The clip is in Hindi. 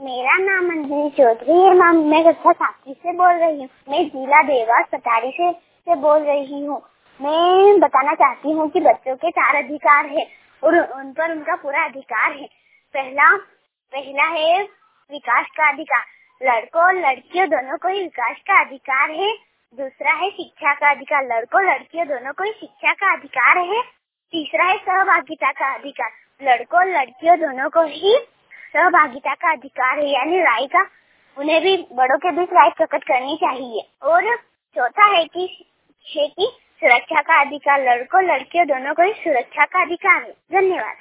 मेरा नाम अंजलि चौधरी है। मैं कक्षा 7 से बोल रही हूँ। मैं जिला देवास पटारी से बोल रही हूँ। मैं बताना चाहती हूँ कि बच्चों के 4 अधिकार है और उन पर उनका पूरा अधिकार है। पहला है विकास का अधिकार। लड़कों और लड़कियों दोनों को ही विकास का अधिकार है। दूसरा है शिक्षा का अधिकार। लड़कों लड़कियों दोनों को ही शिक्षा का अधिकार है। तीसरा है सहभागिता का अधिकार। लड़कों और लड़कियों दोनों को ही सहभागिता का अधिकार है, यानी राय का, उन्हें भी बड़ों के बीच राय प्रकट करनी चाहिए। और चौथा है कि सुरक्षा का अधिकार। लड़कों लड़कियों दोनों को ही सुरक्षा का अधिकार है। धन्यवाद।